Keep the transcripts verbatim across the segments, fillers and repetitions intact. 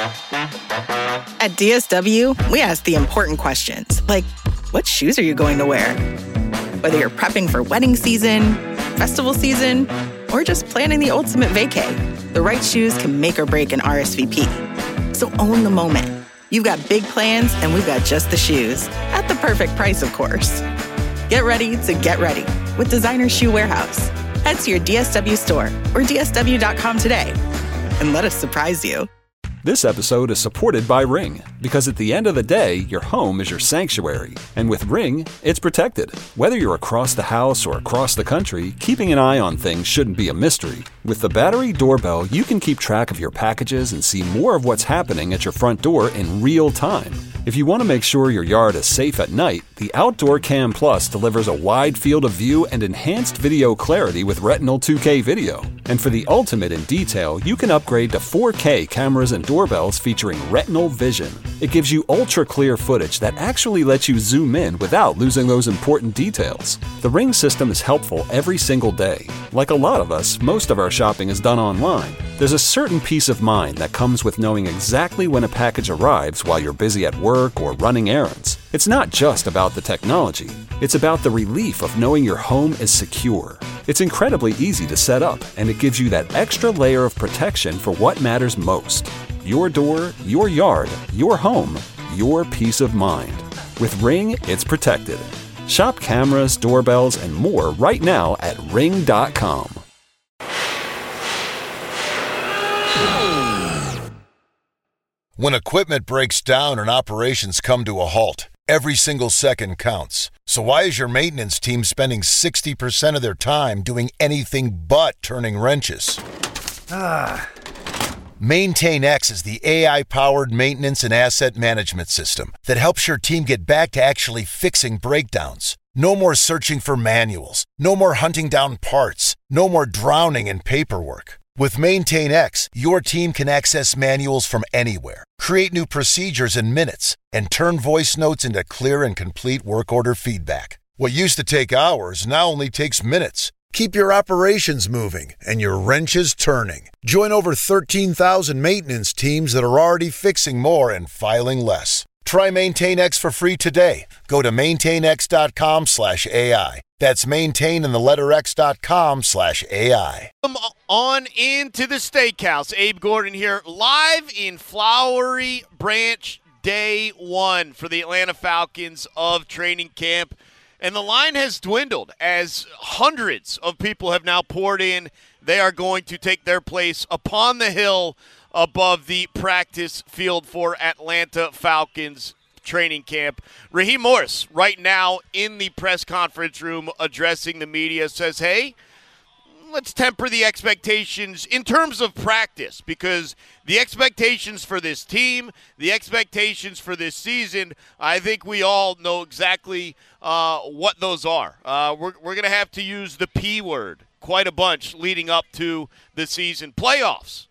At D S W, we ask the important questions, like, what shoes are you going to wear? Whether you're prepping for wedding season, festival season, or just planning the ultimate vacay, the right shoes can make or break an R S V P. So own the moment. You've got big plans, and we've got just the shoes. At the perfect price, of course. Get ready to get ready with Designer Shoe Warehouse. Head to your D S W store or D S W dot com today and let us surprise you. This episode is supported by Ring, because at the end of the day, your home is your sanctuary. And with Ring, it's protected. Whether you're across the house or across the country, keeping an eye on things shouldn't be a mystery. With the battery doorbell, you can keep track of your packages and see more of what's happening at your front door in real time. If you want to make sure your yard is safe at night, the Outdoor Cam Plus delivers a wide field of view and enhanced video clarity with Retinal two K video. And for the ultimate in detail, you can upgrade to four K cameras and doorbells featuring Retinal Vision. It gives you ultra-clear footage that actually lets you zoom in without losing those important details. The Ring system is helpful every single day. Like a lot of us, most of our shopping is done online. There's a certain peace of mind that comes with knowing exactly when a package arrives while you're busy at work or running errands. It's not just about the technology. It's about the relief of knowing your home is secure. It's incredibly easy to set up, and it gives you that extra layer of protection for what matters most. Your door, your yard, your home, your peace of mind. With Ring, it's protected. Shop cameras, doorbells, and more right now at ring dot com. When equipment breaks down and operations come to a halt, every single second counts. So why is your maintenance team spending sixty percent of their time doing anything but turning wrenches? Ah. MaintainX is the A I-powered maintenance and asset management system that helps your team get back to actually fixing breakdowns. No more searching for manuals. No more hunting down parts. No more drowning in paperwork. With MaintainX, your team can access manuals from anywhere, create new procedures in minutes, and turn voice notes into clear and complete work order feedback. What used to take hours now only takes minutes. Keep your operations moving and your wrenches turning. Join over thirteen thousand maintenance teams that are already fixing more and filing less. Try MaintainX for free today. Go to maintainx.com slash AI. That's maintain and the letter X dot com slash AI. Come on into the steakhouse. Abe Gordon here, live in Flowery Branch, day one for the Atlanta Falcons of training camp. And the line has dwindled as hundreds of people have now poured in. They are going to take their place upon the hill above the practice field for Atlanta Falcons training camp. Raheem Morris, right now in the press conference room addressing the media, says, hey, let's temper the expectations in terms of practice, because the expectations for this team, the expectations for this season, I think we all know exactly uh, what those are. Uh, we're we're going to have to use the P word quite a bunch leading up to the season. Playoffs.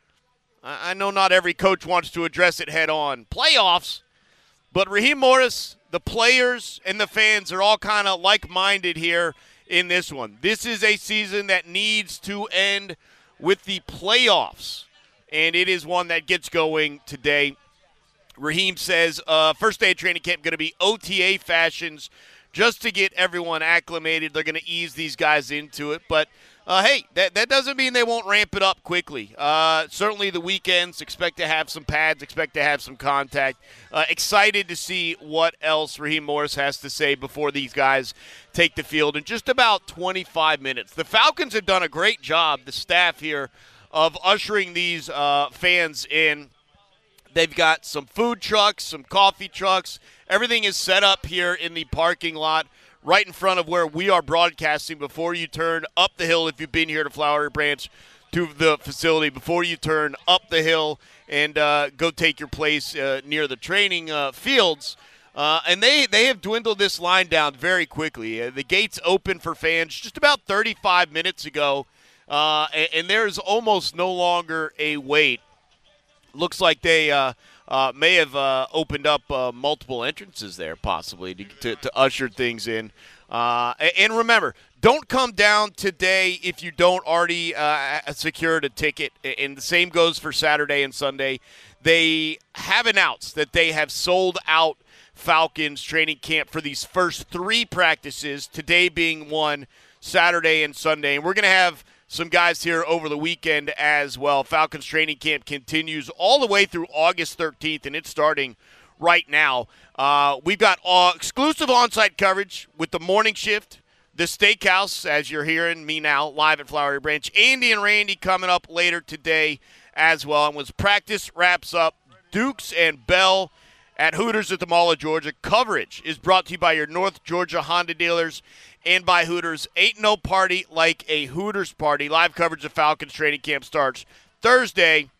I, I know not every coach wants to address it head on. Playoffs. But Raheem Morris, the players, and the fans are all kind of like-minded here in this one. This is a season that needs to end with the playoffs, and it is one that gets going today. Raheem says uh, first day of training camp going to be O T A fashions just to get everyone acclimated. They're going to ease these guys into it. But, uh, hey, that, that doesn't mean they won't ramp it up quickly. Uh, certainly the weekends, expect to have some pads, expect to have some contact. Uh, excited to see what else Raheem Morris has to say before these guys take the field in just about twenty-five minutes. The Falcons have done a great job, the staff here, of ushering these uh, fans in. They've got some food trucks, some coffee trucks. Everything is set up here in the parking lot right in front of where we are broadcasting before you turn up the hill, if you've been here to Flowery Branch, to the facility, before you turn up the hill and uh, go take your place uh, near the training uh, fields. Uh, and they, they have dwindled this line down very quickly. Uh, the gates opened for fans just about thirty-five minutes ago, uh, and, and there's almost no longer a wait. Looks like they uh, uh, may have uh, opened up uh, multiple entrances there, possibly, to, to, to usher things in Uh, and remember, don't come down today if you don't already uh, secured a ticket. And the same goes for Saturday and Sunday. They have announced that they have sold out Falcons training camp for these first three practices, today being one, Saturday and Sunday. And we're going to have some guys here over the weekend as well. Falcons training camp continues all the way through August thirteenth, and it's starting right now. Uh, we've got uh, exclusive on-site coverage with the morning shift, the Steakhouse, as you're hearing me now, live at Flowery Branch. Andy and Randy coming up later today as well. And once practice wraps up, Dukes and Bell at Hooters at the Mall of Georgia. Coverage is brought to you by your North Georgia Honda dealers and by Hooters. Ain't no party like a Hooters party. Live coverage of Falcons training camp starts Thursday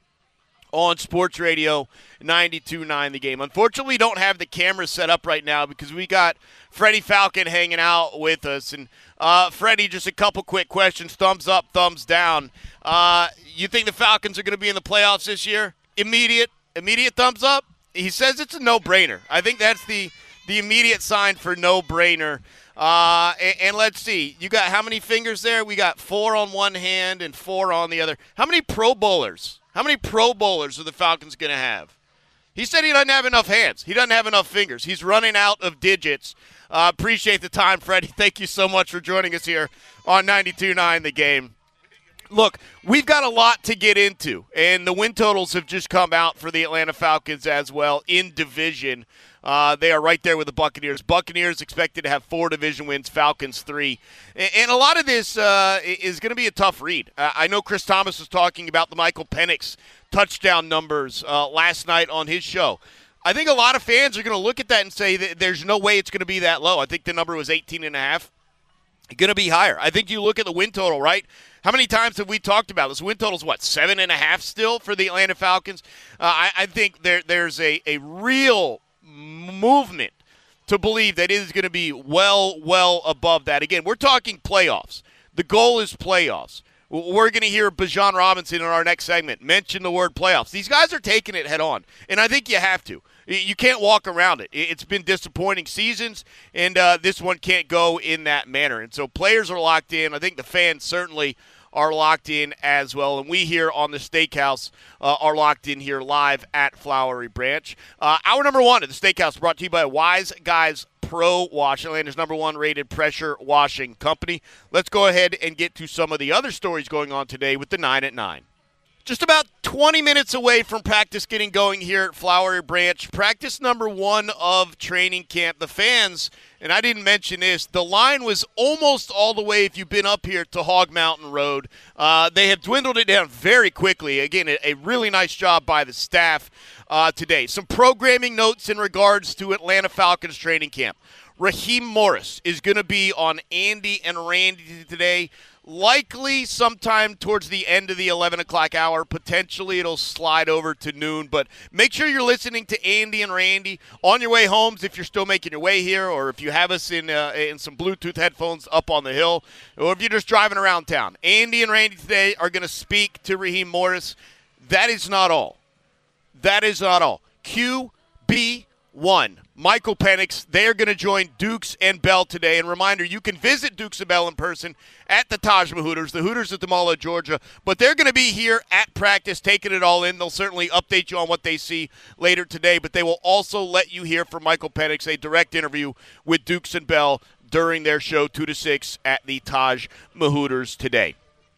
on Sports Radio ninety-two point nine The Game. Unfortunately, we don't have the cameras set up right now because we got Freddie Falcon hanging out with us. And uh, Freddie, just a couple quick questions. Thumbs up, thumbs down. Uh, you think the Falcons are going to be in the playoffs this year? Immediate, immediate thumbs up? He says it's a no-brainer. I think that's the, the immediate sign for no-brainer. Uh, and, and let's see. You got how many fingers there? We got four on one hand and four on the other. How many Pro Bowlers? How many Pro Bowlers are the Falcons going to have? He said he doesn't have enough hands. He doesn't have enough fingers. He's running out of digits. Uh, appreciate the time, Freddie. Thank you so much for joining us here on ninety-two point nine The Game. Look, we've got a lot to get into, and the win totals have just come out for the Atlanta Falcons as well in division. Uh, they are right there with the Buccaneers. Buccaneers expected to have four division wins, Falcons three. And, and a lot of this uh, is going to be a tough read. Uh, I know Chris Thomas was talking about the Michael Penix touchdown numbers uh, last night on his show. I think a lot of fans are going to look at that and say that there's no way it's going to be that low. I think the number was eighteen and a half. Going to be higher. I think you look at the win total, right? How many times have we talked about this? Win total's what, seven and a half still for the Atlanta Falcons? Uh, I, I think there there's a, a real movement to believe that it is going to be well, well above that. Again, we're talking playoffs. The goal is playoffs. We're going to hear Bijan Robinson in our next segment mention the word playoffs. These guys are taking it head on, and I think you have to. You can't walk around it. It's been disappointing seasons, and uh, this one can't go in that manner. And so players are locked in. I think the fans certainly are locked in as well. And we here on the Steakhouse uh, are locked in here live at Flowery Branch. Uh, hour number one of the Steakhouse brought to you by Wise Guys Pro Wash, Atlanta's number one rated pressure washing company. Let's go ahead and get to some of the other stories going on today with the nine at nine. Just about twenty minutes away from practice getting going here at Flowery Branch. Practice number one of training camp. The fans, and I didn't mention this, the line was almost all the way if you've been up here to Hog Mountain Road. Uh, they have dwindled it down very quickly. Again, a, a really nice job by the staff uh, today. Some programming notes in regards to Atlanta Falcons training camp. Raheem Morris is going to be on Andy and Randy today. Likely sometime towards the end of the eleven o'clock hour. Potentially it'll slide over to noon. But make sure you're listening to Andy and Randy on your way homes if you're still making your way here, or if you have us in uh, in some Bluetooth headphones up on the hill, or if you're just driving around town. Andy and Randy today are going to speak to Raheem Morris. That is not all. That is not all. Q B one. Michael Penix, they are going to join Dukes and Bell today. And reminder, you can visit Dukes and Bell in person at the Taj Mahal Hooters, the Hooters at the Mall of Georgia. But they're going to be here at practice, taking it all in. They'll certainly update you on what they see later today. But they will also let you hear from Michael Penix, a direct interview with Dukes and Bell during their show two to six at the Taj Mahal Hooters today.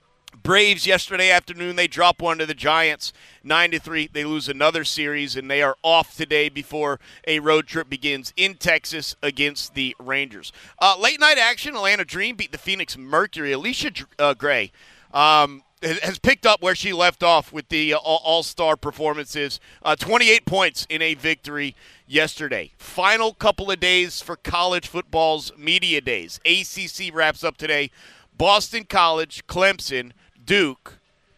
Braves yesterday afternoon, they drop one to the Giants, nine to three. They lose another series, and they are off today before a road trip begins in Texas against the Rangers. Uh, late night action, Atlanta Dream beat the Phoenix Mercury. Alicia uh, Gray um, has picked up where she left off with the uh, all-star performances. Uh, twenty-eight points in a victory yesterday. Final couple of days for college football's media days. A C C wraps up today. Boston College, Clemson, Duke,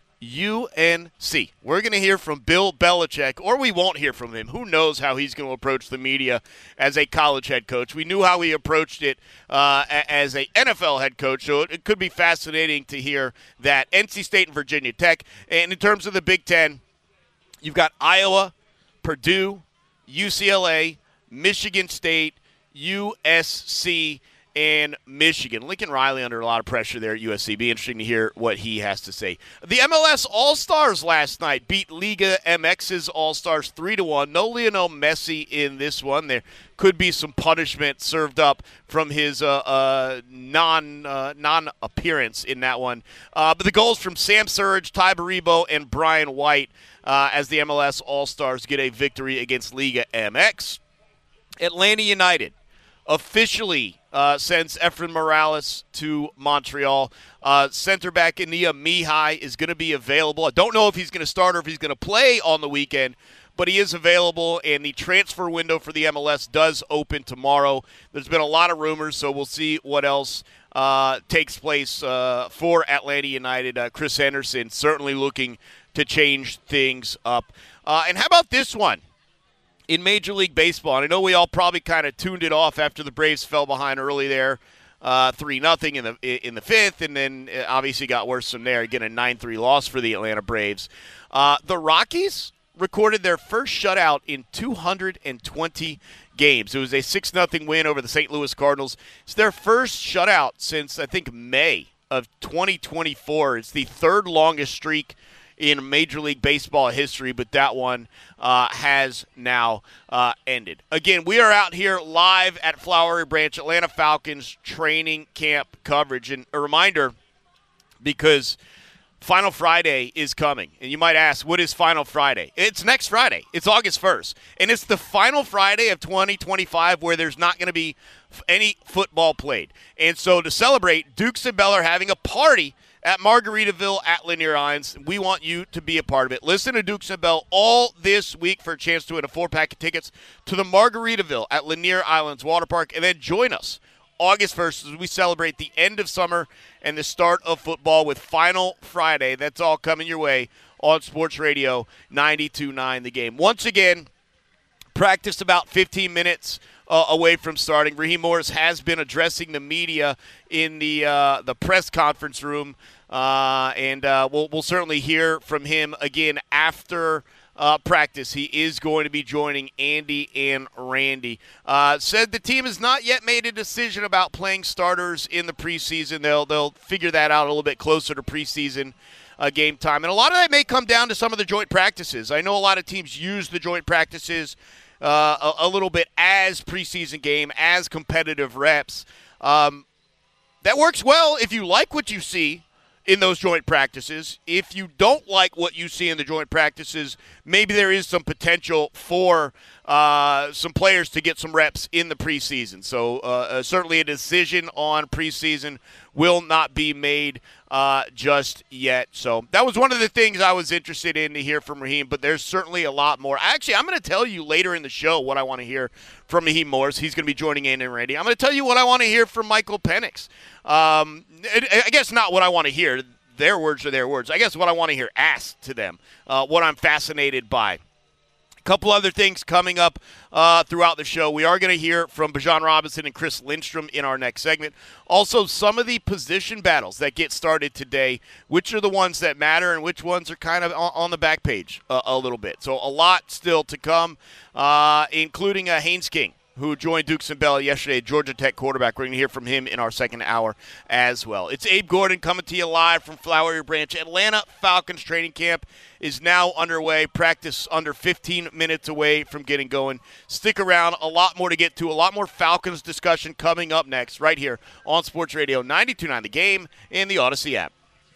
U N C. We're going to hear from Bill Belichick, or we won't hear from him. Who knows how he's going to approach the media as a college head coach. We knew how he approached it uh, as an N F L head coach, so it, it could be fascinating to hear that. N C State and Virginia Tech. And in terms of the Big Ten, you've got Iowa, Purdue, U C L A, Michigan State, U S C, and Michigan. Lincoln Riley under a lot of pressure there at U S C. Be interesting to hear what he has to say. The M L S All-Stars last night beat Liga M X's All-Stars three to one. No Lionel Messi in this one. There could be some punishment served up from his uh, uh, non, uh, non-appearance in that one. Uh, but the goals from Sam Surridge, Ty Baribo, and Brian White uh, as the M L S All-Stars get a victory against Liga M X. Atlanta United officially uh, sends Efren Morales to Montreal. Uh, center back Ania Mihai is going to be available. I don't know if he's going to start or if he's going to play on the weekend, but he is available, and the transfer window for the M L S does open tomorrow. There's been a lot of rumors, so we'll see what else uh, takes place uh, for Atlanta United. Uh, Chris Henderson certainly looking to change things up. Uh, and how about this one? In Major League Baseball, and I know we all probably kind of tuned it off after the Braves fell behind early there, uh, three nothing in the in the fifth, and then it obviously got worse from there. Again, a nine three loss for the Atlanta Braves. Uh, the Rockies recorded their first shutout in two hundred twenty games. It was a six nothing win over the Saint Louis Cardinals. It's their first shutout since, I think, May of twenty twenty-four. It's the third longest streak in Major League Baseball history, but that one uh, has now uh, ended. Again, we are out here live at Flowery Branch, Atlanta Falcons training camp coverage. And a reminder, because Final Friday is coming, and you might ask, what is Final Friday? It's next Friday. It's August first, and it's the final Friday of twenty twenty-five where there's not going to be any football played. And so to celebrate, Dukes and Bell are having a party at Margaritaville at Lanier Islands. We want you to be a part of it. Listen to Dukes and Bell all this week for a chance to win a four-pack of tickets to the Margaritaville at Lanier Islands Water Park, and then join us August first as we celebrate the end of summer and the start of football with Final Friday. That's all coming your way on Sports Radio ninety-two point nine The Game. Once again, practiced about fifteen minutes Uh, away from starting. Raheem Morris has been addressing the media in the uh, the press conference room, uh, and uh, we'll, we'll certainly hear from him again after uh, practice. He is going to be joining Andy and Randy. Uh, said the team has not yet made a decision about playing starters in the preseason. They'll they'll figure that out a little bit closer to preseason uh, game time, and a lot of that may come down to some of the joint practices. I know a lot of teams use the joint practices Uh, a, a little bit as preseason game, as competitive reps. Um, that works well if you like what you see in those joint practices. If you don't like what you see in the joint practices, maybe there is some potential for uh, some players to get some reps in the preseason. So uh, uh, certainly a decision on preseason will not be made uh, just yet. So that was one of the things I was interested in to hear from Raheem, but there's certainly a lot more. Actually, I'm going to tell you later in the show what I want to hear from Raheem Morris. He's going to be joining Andy and Randy. I'm going to tell you what I want to hear from Michael Penix. Um, I guess not what I want to hear. Their words are their words. I guess what I want to hear asked to them, uh, what I'm fascinated by. A couple other things coming up uh, throughout the show. We are going to hear from Bijan Robinson and Chris Lindstrom in our next segment. Also, some of the position battles that get started today, which are the ones that matter and which ones are kind of on the back page uh, a little bit. So a lot still to come, uh, including uh, Haynes King, who joined Dukes and Bell yesterday, Georgia Tech quarterback. We're going to hear from him in our second hour as well. It's Abe Gordon coming to you live from Flowery Branch. Atlanta Falcons training camp is now underway. Practice under fifteen minutes away from getting going. Stick around. A lot more to get to. A lot more Falcons discussion coming up next right here on Sports Radio ninety-two point nine The Game and the Odyssey app.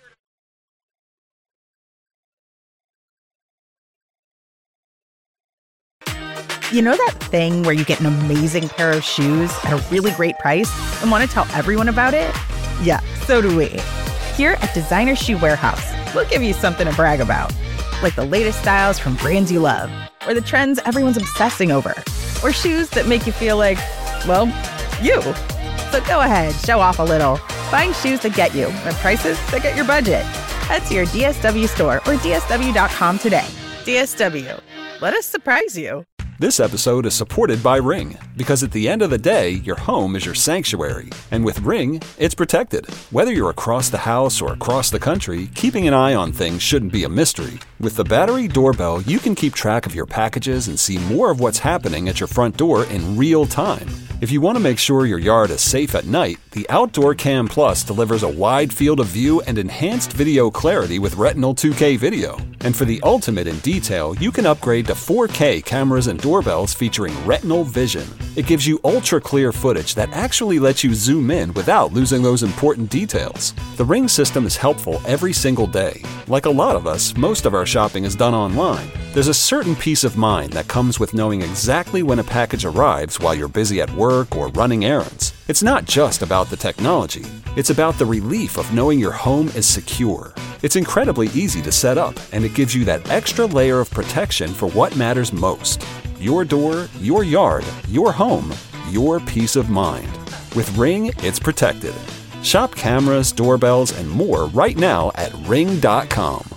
You know that thing where you get an amazing pair of shoes at a really great price and want to tell everyone about it? Yeah, so do we. Here at Designer Shoe Warehouse, we'll give you something to brag about. Like the latest styles from brands you love, or the trends everyone's obsessing over, or shoes that make you feel like, well, you. So go ahead, show off a little. Find shoes that get you at prices that get your budget. Head to your D S W store or D S W dot com today. D S W. Let us surprise you. This episode is supported by Ring, because at the end of the day, your home is your sanctuary. And with Ring, it's protected. Whether you're across the house or across the country, keeping an eye on things shouldn't be a mystery. With the Battery Doorbell, you can keep track of your packages and see more of what's happening at your front door in real time. If you want to make sure your yard is safe at night, the Outdoor Cam Plus delivers a wide field of view and enhanced video clarity with Retinal two K video. And for the ultimate in detail, you can upgrade to four K cameras and doorbells featuring Retinal Vision. It gives you ultra-clear footage that actually lets you zoom in without losing those important details. The Ring system is helpful every single day. Like a lot of us, most of our shopping is done online. There's a certain peace of mind that comes with knowing exactly when a package arrives while you're busy at work or running errands. It's not just about the technology. It's about the relief of knowing your home is secure. It's incredibly easy to set up, and it gives you that extra layer of protection for what matters most. Your door, your yard, your home, your peace of mind. With Ring, it's protected. Shop cameras, doorbells, and more right now at ring dot com.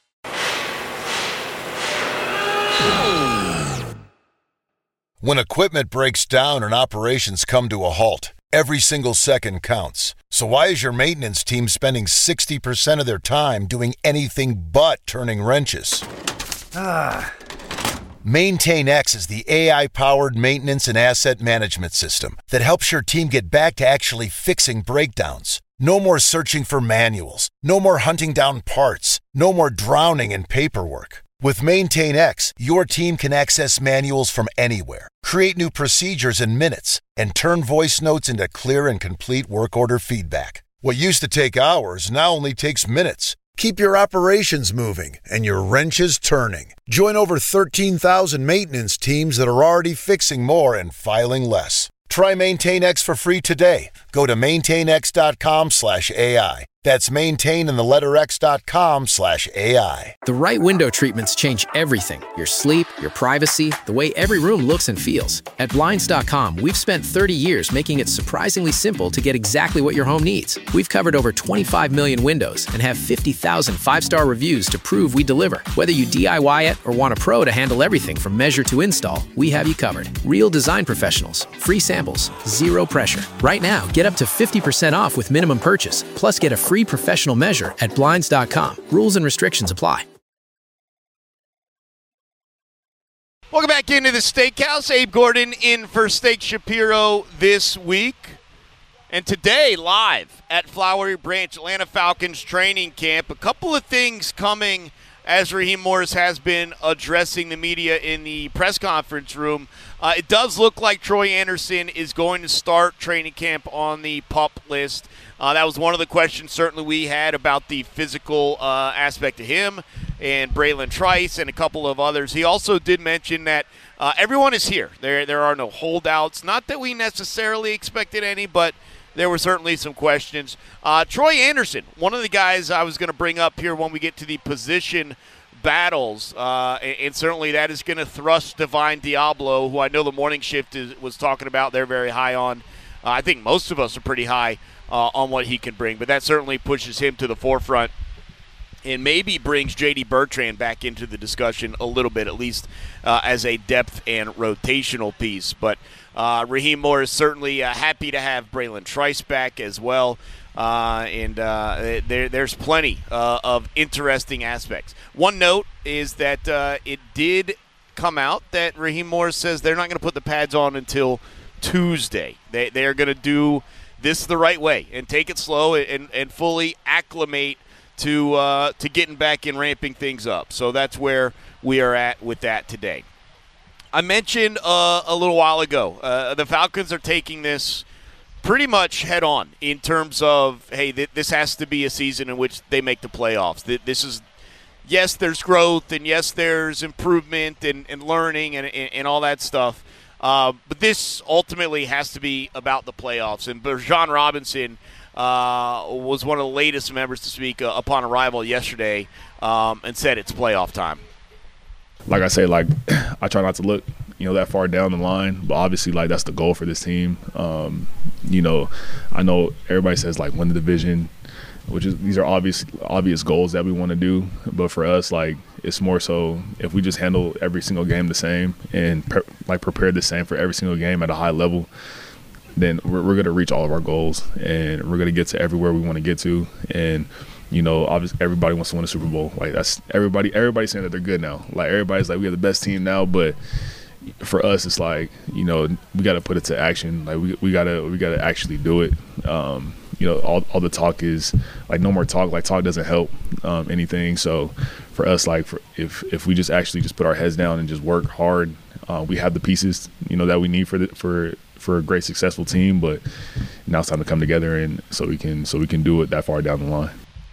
When equipment breaks down and operations come to a halt, every single second counts. So why is your maintenance team spending sixty percent of their time doing anything but turning wrenches? Ah. MaintainX is the A I-powered maintenance and asset management system that helps your team get back to actually fixing breakdowns. No more searching for manuals. No more hunting down parts. No more drowning in paperwork. With MaintainX, your team can access manuals from anywhere, create new procedures in minutes, and turn voice notes into clear and complete work order feedback. What used to take hours now only takes minutes. Keep your operations moving and your wrenches turning. Join over thirteen thousand maintenance teams that are already fixing more and filing less. Try MaintainX for free today. Go to maintainx.com slash AI. That's maintain in the letter X dot com slash AI. The right window treatments change everything. Your sleep, your privacy, the way every room looks and feels. At Blinds dot com, we've spent thirty years making it surprisingly simple to get exactly what your home needs. We've covered over twenty-five million windows and have fifty thousand five-star reviews to prove we deliver. Whether you D I Y it or want a pro to handle everything from measure to install, we have you covered. Real design professionals, free samples, zero pressure. Right now, get up to fifty percent off with minimum purchase, plus get a free professional measure at Blinds dot com. Rules and restrictions apply. Welcome back into the Steakhouse. Abe Gordon in for Steak Shapiro this week. And today, live at Flowery Branch, Atlanta Falcons training camp. A couple of things coming as Raheem Morris has been addressing the media in the press conference room. Uh, it does look like Troy Anderson is going to start training camp on the PUP list. Uh, that was one of the questions certainly we had about the physical uh, aspect of him and Braylon Trice and a couple of others. He also did mention that uh, everyone is here. There, there are no holdouts. Not that we necessarily expected any, but there were certainly some questions. Uh, Troy Anderson, one of the guys I was going to bring up here when we get to the position battles, uh, and, and certainly that is going to thrust Divine Diablo, who I know the morning shift is, was talking about. They're very high on. Uh, I think most of us are pretty high uh, on what he can bring, but that certainly pushes him to the forefront and maybe brings J D Bertrand back into the discussion a little bit, at least uh, as a depth and rotational piece. But uh, Raheem Morris certainly uh, happy to have Braylon Trice back as well. Uh, and uh, there, there's plenty uh, of interesting aspects. One note is that uh, it did come out that Raheem Morris says they're not going to put the pads on until Tuesday. They they are going to do this the right way and take it slow and, and fully acclimate to uh, to getting back and ramping things up. So that's where we are at with that today. I mentioned uh, a little while ago, uh, the Falcons are taking this pretty much head on in terms of, hey, th- this has to be a season in which they make the playoffs. Th- this is, yes, there's growth, and yes, there's improvement and, and learning and, and, and all that stuff. Uh, but this ultimately has to be about the playoffs. And Bijan Robinson uh, was one of the latest members to speak uh, upon arrival yesterday um, and said it's playoff time. Like I say, like I try not to look, you know, that far down the line, but obviously, like that's the goal for this team. Um, you know, I know everybody says like win the division, which is these are obvious obvious goals that we want to do, but for us, like it's more so if we just handle every single game the same and pre- like prepare the same for every single game at a high level, then we're, we're going to reach all of our goals and we're going to get to everywhere we want to get to. And you know, obviously everybody wants to win a Super Bowl. Like that's everybody. Everybody's saying that they're good now. Like everybody's like we have the best team now, but for us, it's like, you know, we got to put it to action. Like we we gotta we gotta actually do it. Um, you know, all all the talk is like no more talk. Like talk doesn't help um, anything. So for us, like for, if if we just actually just put our heads down and just work hard, uh, we have the pieces, you know, that we need for the, for for a great successful team. But now it's time to come together and so we can so we can do it that far down the line.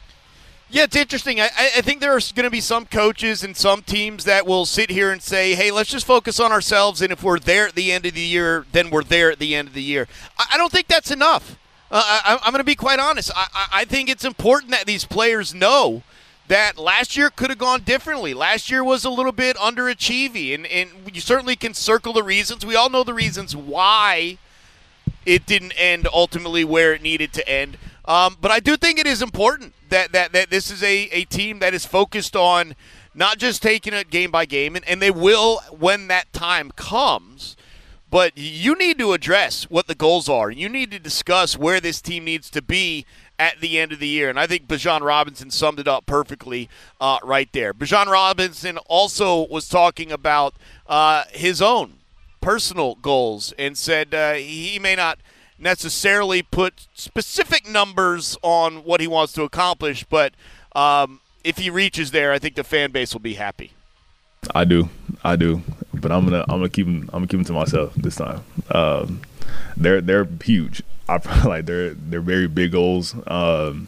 Yeah, it's interesting. I, I think there are going to be some coaches and some teams that will sit here and say, hey, let's just focus on ourselves, and if we're there at the end of the year, then we're there at the end of the year. I, I don't think that's enough. Uh, I, I'm going to be quite honest. I, I think it's important that these players know that last year could have gone differently. Last year was a little bit underachieving, and, and you certainly can circle the reasons. We all know the reasons why it didn't end ultimately where it needed to end. Um, but I do think it is important that, that, that this is a, a team that is focused on not just taking it game by game, and, and they will when that time comes. But you need to address what the goals are. You need to discuss where this team needs to be at the end of the year. And I think Bijan Robinson summed it up perfectly uh, right there. Bijan Robinson also was talking about uh, his own personal goals and said uh, he may not – necessarily put specific numbers on what he wants to accomplish, but um, if he reaches there, I think the fan base will be happy. I do, I do, but I'm gonna I'm gonna keep them I'm gonna keep them to myself this time. Um, they're they're huge. I feel like they're they're very big goals. Um,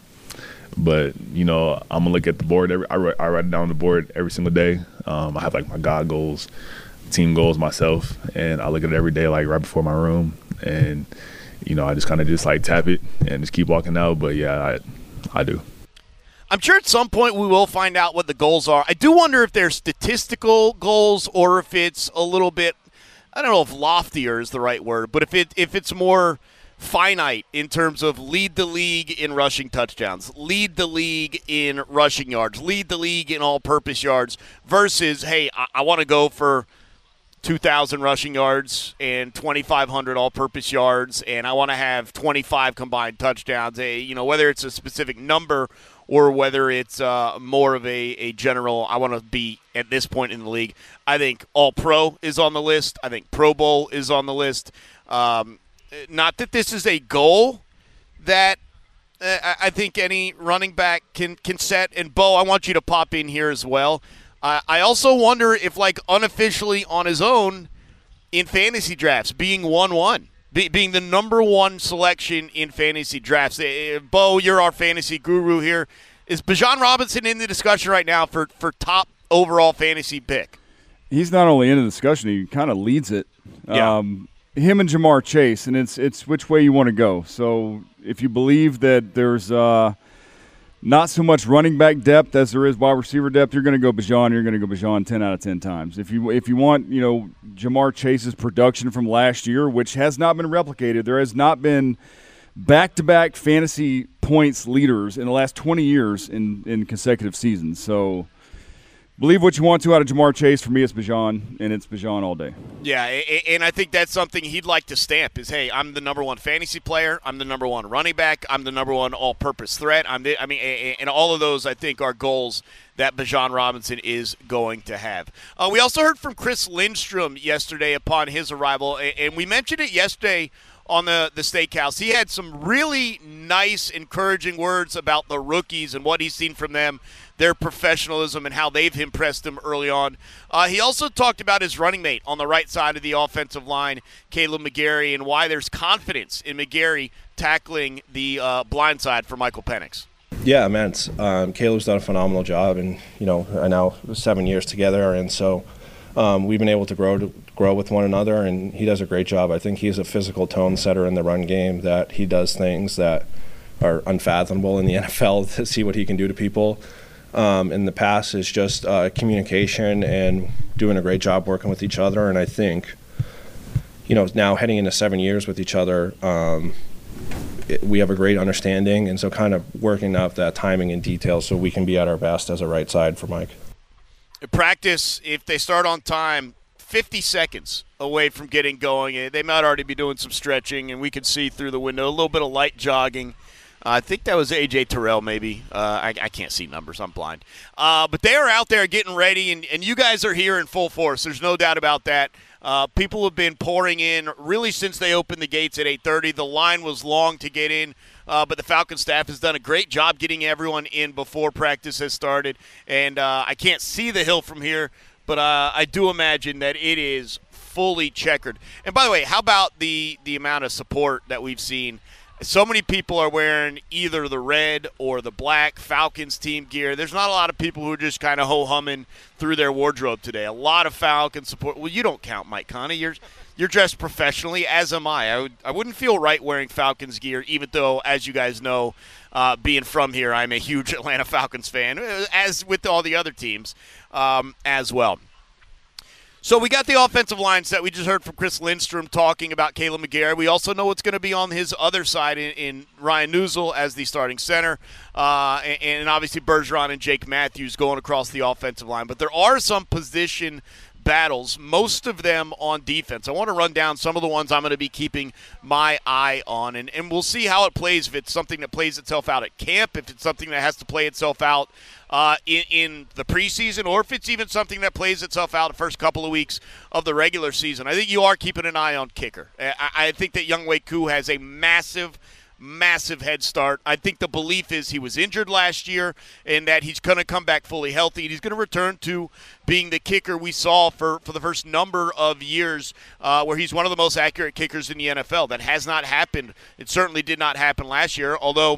but you know, I'm gonna look at the board. Every, I write, I write it down on the board every single day. Um, I have like my God goals, team goals, myself, and I look at it every day, like right before my room, and you know, I just kind of just like tap it and just keep walking out. But yeah, I, I do. I'm sure at some point we will find out what the goals are. I do wonder if they're statistical goals or if it's a little bit, I don't know if loftier is the right word, but if it if it's more finite in terms of lead the league in rushing touchdowns, lead the league in rushing yards, lead the league in all-purpose yards versus, hey, I, I want to go for two thousand rushing yards and twenty-five hundred all-purpose yards, and I want to have twenty-five combined touchdowns. A, you know, whether it's a specific number or whether it's uh, more of a, a general, I want to be at this point in the league. I think All-Pro is on the list. I think Pro Bowl is on the list. Um, not that this is a goal that uh, I think any running back can, can set. And, Bo, I want you to pop in here as well. I also wonder if, like, unofficially on his own in fantasy drafts, being one one, be, being the number one selection in fantasy drafts. Uh, Bo, you're our fantasy guru here. Is Bijan Robinson in the discussion right now for, for top overall fantasy pick? He's not only in the discussion, he kind of leads it. Yeah. Um, him and Jamar Chase, and it's it's which way you want to go. So if you believe that there's uh, – not so much running back depth as there is wide receiver depth, you're going to go Bijan. You're going to go Bijan ten out of ten times. If you if you want, you know, Jamar Chase's production from last year, which has not been replicated, there has not been back-to-back fantasy points leaders in the last twenty years in, in consecutive seasons. So believe what you want to out of Jamar Chase. For me, it's Bijan, and it's Bijan all day. Yeah, and I think that's something he'd like to stamp is, hey, I'm the number one fantasy player. I'm the number one running back. I'm the number one all-purpose threat. I'm the, I mean, and all of those, I think, are goals that Bijan Robinson is going to have. Uh, we also heard from Chris Lindstrom yesterday upon his arrival, and we mentioned it yesterday on the, the Steakhouse. He had some really nice, encouraging words about the rookies and what he's seen from them, their professionalism, and how they've impressed him early on. Uh, he also talked about his running mate on the right side of the offensive line, Caleb McGarry, and why there's confidence in McGarry tackling the uh, blind side for Michael Penix. Yeah, man, it's, um, Caleb's done a phenomenal job, and, you know, I now seven years together, and so um, we've been able to grow to grow with one another, and he does a great job. I think he's a physical tone setter in the run game, that he does things that are unfathomable in the N F L to see what he can do to people. Um, in the past is just uh, communication and doing a great job working with each other, and I think, you know, now heading into seven years with each other, um, it, we have a great understanding, and so kind of working out that timing and detail so we can be at our best as a right side for Mike. Practice, if they start on time, fifty seconds away from getting going. They might already be doing some stretching, and we can see through the window a little bit of light jogging. I think that was A J Terrell, maybe. Uh, I, I can't see numbers. I'm blind. Uh, but they are out there getting ready, and, and you guys are here in full force. There's no doubt about that. Uh, people have been pouring in really since they opened the gates at eight thirty. The line was long to get in, uh, but the Falcon staff has done a great job getting everyone in before practice has started. And uh, I can't see the hill from here, but uh, I do imagine that it is fully checkered. And by the way, how about the, the amount of support that we've seen? So many people are wearing either the red or the black Falcons team gear. There's not a lot of people who are just kind of ho-humming through their wardrobe today. A lot of Falcon support. Well, you don't count, Mike Conley. You're you're dressed professionally, as am I. I, would, I wouldn't feel right wearing Falcons gear, even though, as you guys know, uh, being from here, I'm a huge Atlanta Falcons fan, as with all the other teams um, as well. So we got the offensive line set. We just heard from Chris Lindstrom talking about Kaleb McGarry. We also know what's going to be on his other side in, in Ryan Neusel as the starting center, uh, and, and obviously Bergeron and Jake Matthews going across the offensive line. But there are some position battles, most of them on defense. I want to run down some of the ones I'm going to be keeping my eye on, and, and we'll see how it plays, if it's something that plays itself out at camp, if it's something that has to play itself out uh, in, in the preseason, or if it's even something that plays itself out the first couple of weeks of the regular season. I think you are keeping an eye on kicker. I, I think that Younghoe Koo has a massive massive head start. I think the belief is he was injured last year and that he's going to come back fully healthy, and he's going to return to being the kicker we saw for, for the first number of years, uh, where he's one of the most accurate kickers in the N F L. That has not happened. It certainly did not happen last year, although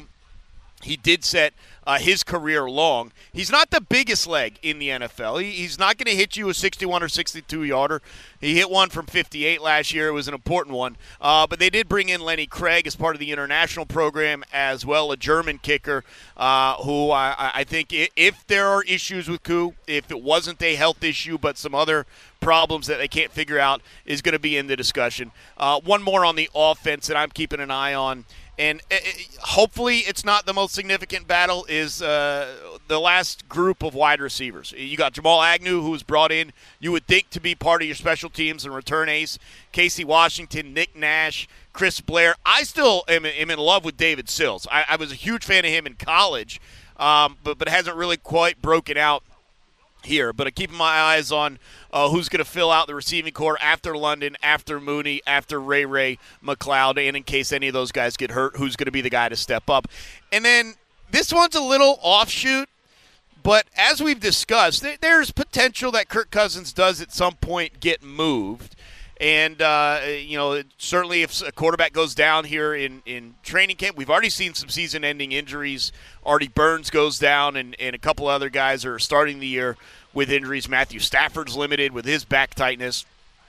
he did set uh, his career long. He's not the biggest leg in the N F L. He, he's not going to hit you a sixty-one or sixty-two yarder. He hit one from fifty-eight last year. It was an important one. Uh, but they did bring in Lenny Craig as part of the international program as well, a German kicker uh, who I, I think if there are issues with Koo, if it wasn't a health issue but some other problems that they can't figure out, is going to be in the discussion. Uh, one more on the offense that I'm keeping an eye on, and hopefully it's not the most significant battle, is uh, the last group of wide receivers. You got Jamal Agnew, who was brought in, you would think, to be part of your special teams and return ace. Casey Washington, Nick Nash, Chris Blair. I still am, am in love with David Sills. I, I was a huge fan of him in college, um, but, but hasn't really quite broken out here. But I'm keeping my eyes on uh, who's going to fill out the receiving corps after London, after Mooney, after Ray Ray McLeod, and in case any of those guys get hurt, who's going to be the guy to step up. And then this one's a little offshoot, but as we've discussed, th- there's potential that Kirk Cousins does at some point get moved. And, uh, you know, certainly if a quarterback goes down here in, in training camp, we've already seen some season-ending injuries. Artie Burns goes down, and, and a couple other guys are starting the year with injuries. Matthew Stafford's limited with his back tightness.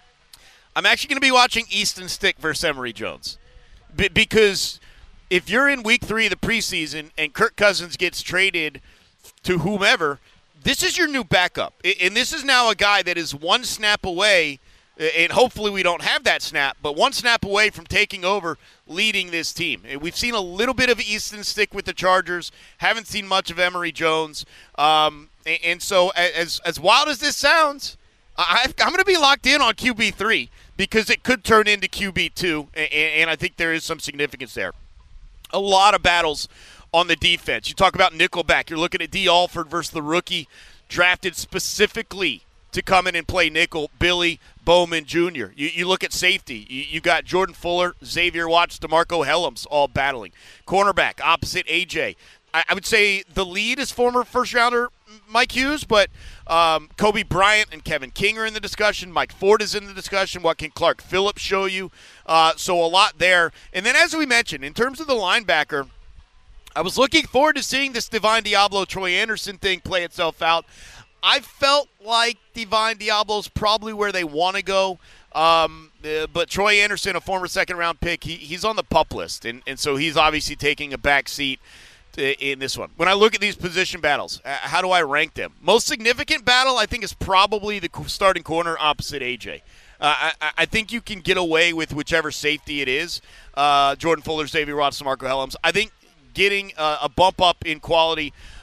I'm actually going to be watching Easton Stick versus Emory Jones. B- because if you're in week three of the preseason and Kirk Cousins gets traded to whomever, this is your new backup. And this is now a guy that is one snap away, and hopefully we don't have that snap, but one snap away from taking over, leading this team. We've seen a little bit of Easton Stick with the Chargers. Haven't seen much of Emory Jones. Um, and, and so as as wild as this sounds, I, I'm going to be locked in on Q B three because it could turn into Q B two, and, and I think there is some significance there. A lot of battles on the defense. You talk about nickelback. You're looking at D. Alford versus the rookie drafted specifically to come in and play nickel, Billy Bowman Junior You, you look at safety. You, you got Jordan Fuller, Xavier Watts, DeMarco Helms all battling. Cornerback, opposite A J. I, I would say the lead is former first-rounder Mike Hughes, but um, Kobe Bryant and Kevin King are in the discussion. Mike Ford is in the discussion. What can Clark Phillips show you? Uh, so a lot there. And then as we mentioned, in terms of the linebacker, I was looking forward to seeing this Divine Diablo, Troy Anderson thing play itself out. I felt like Divine Diablo's probably where they want to go. Um, uh, but Troy Anderson, a former second-round pick, he, he's on the PUP list, and, and so he's obviously taking a back seat to, in this one. When I look at these position battles, uh, how do I rank them? Most significant battle, I think, is probably the starting corner opposite A J. Uh, I, I think you can get away with whichever safety it is, uh, Jordan Fuller, Xavier Watts, DeMarco Helms. I think getting uh, a bump up in quality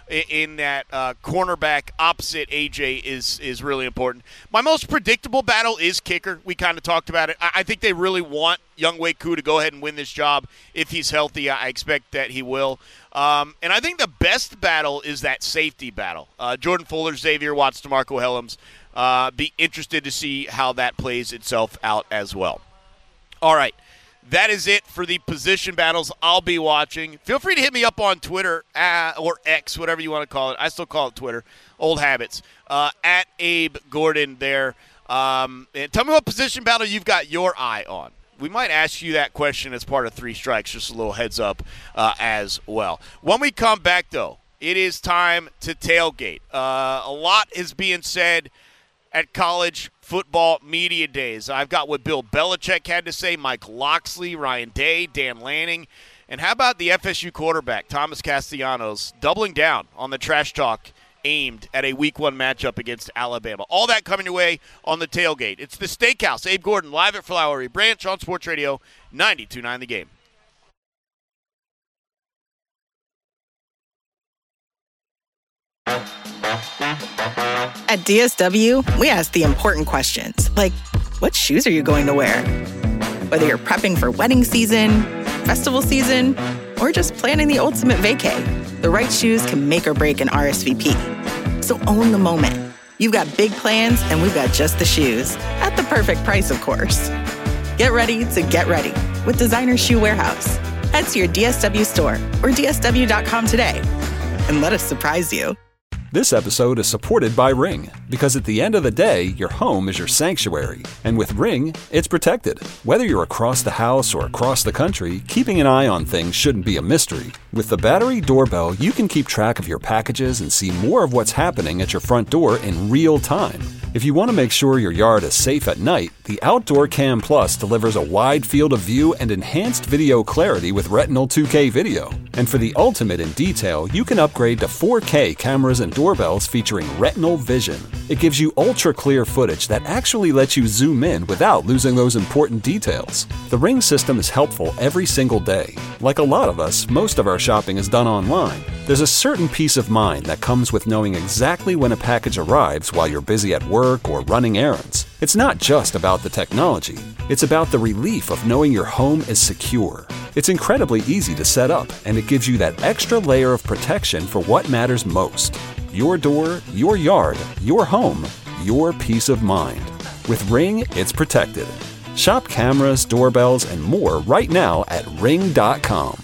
in that uh, cornerback opposite A J is is really important. My most predictable battle is kicker. We kind of talked about it. I, I think they really want Younghoe Koo to go ahead and win this job. If he's healthy, I expect that he will. Um, and I think the best battle is that safety battle. Uh, Jordan Fuller, Xavier Watts, DeMarco Hellams. Uh, be interested to see how that plays itself out as well. All right. That is it for the position battles I'll be watching. Feel free to hit me up on Twitter uh, or X, whatever you want to call it. I still call it Twitter. Old habits. Uh, at Abe Gordon there. Um, and tell me what position battle you've got your eye on. We might ask you that question as part of Three Strikes, just a little heads up uh, as well. When we come back, though, it is time to tailgate. Uh, a lot is being said at college football media days. I've got what Bill Belichick had to say, Mike Locksley, Ryan Day, Dan Lanning, and how about the F S U quarterback, Thomas Castellanos, doubling down on the trash talk aimed at a week one matchup against Alabama. All that coming your way on the tailgate. It's the Steakhouse. Abe Gordon live at Flowery Branch on Sports Radio ninety-two point nine The Game. At D S W, we ask the important questions, like what shoes are you going to wear? Whether you're prepping for wedding season, festival season, or just planning the ultimate vacay, the right shoes can make or break an R S V P. So own the moment. You've got big plans, and we've got just the shoes, at the perfect price, of course. Get ready to get ready with Designer Shoe Warehouse. Head to your D S W store or D S W dot com today, and let us surprise you. This episode is supported by Ring, because at the end of the day, your home is your sanctuary. And with Ring, it's protected. Whether you're across the house or across the country, keeping an eye on things shouldn't be a mystery. With the battery doorbell, you can keep track of your packages and see more of what's happening at your front door in real time. If you want to make sure your yard is safe at night, the Outdoor Cam Plus delivers a wide field of view and enhanced video clarity with Retinal two K video. And for the ultimate in detail, you can upgrade to four K cameras and doorbells featuring Retinal Vision. It gives you ultra-clear footage that actually lets you zoom in without losing those important details. The Ring system is helpful every single day. Like a lot of us, most of our shopping is done online. There's a certain peace of mind that comes with knowing exactly when a package arrives while you're busy at work or running errands. It's not just about the technology. It's about the relief of knowing your home is secure. It's incredibly easy to set up, and it gives you that extra layer of protection for what matters most. Your door, your yard, your home, your peace of mind. With Ring, it's protected. Shop cameras, doorbells, and more right now at ring dot com.